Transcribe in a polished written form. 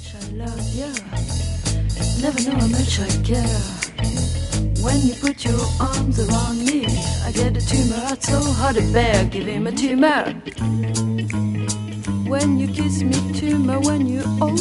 much I love you. Never know how much I care. When you put your arms around me, I get a tumor out so hard to bear. Give him a tumor. When you kiss me, tumor. When you